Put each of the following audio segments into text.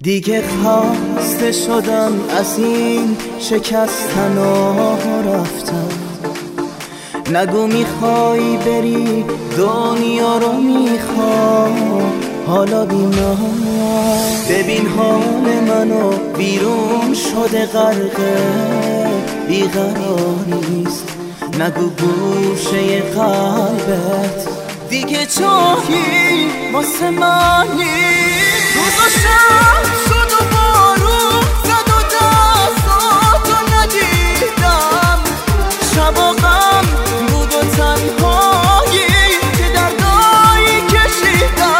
دیگه خسته شدم از این شکستن و رفتن. نگو میخوای بری دنیا رو میخوای حالا بینا. ببین حال منو بیرون شده غرقه بیقراریست. نگو گوشه قلبت دیگه جایی واسه من نیست. روز و شب شد و بارون زد و دستاتو ندیدم. شب و غم بود و تنهایی که دردایی کشیدم.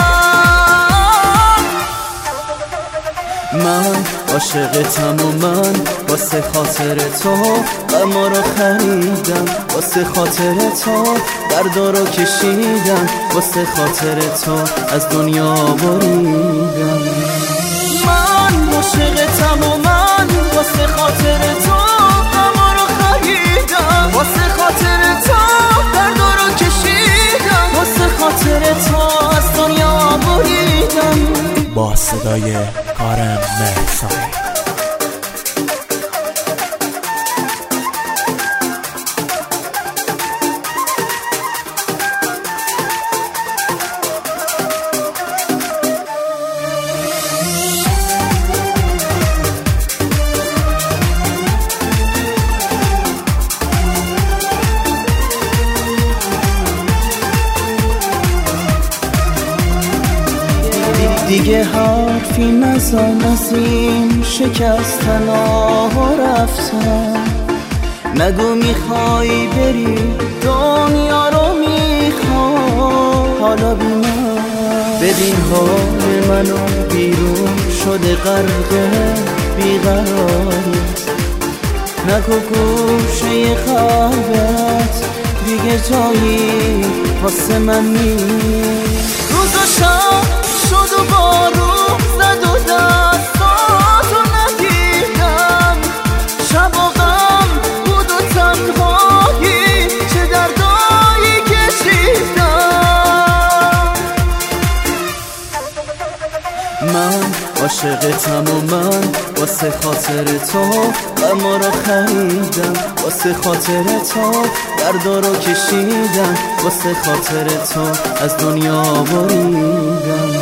من عاشقتم و من واسه خاطر تو غما رو خریدم. واسه خاطر تو دردا رو کشیدم. واسه خاطر تو از دنیا بریدم. من عاشقتم و من واسه خاطر تو غما رو خریدم. واسه خاطر تو دردا رو کشیدم. واسه خاطر تو از دنیا بریدم. با صدای کارم مهرسانی. دیگه حرفی نزن از این شکستن و رفتن. نگو میخوای بری دنیا رو میخوای حالا بینا. ببین حال منو بیرون شده غرقه بیقراریست. نگو گوشه قلبت دیگه جایی واسه من نیست. روز و شب شد و بارون زد و دستاتو ندیدم. شب و غم بود و تنهایی چه دردایی کشیدم. من عاشقتم و من واسه خاطر تو غما رو خریدم. واسه خاطر تو دردا رو کشیدم. واسه خاطر تو از دنیا بریدم.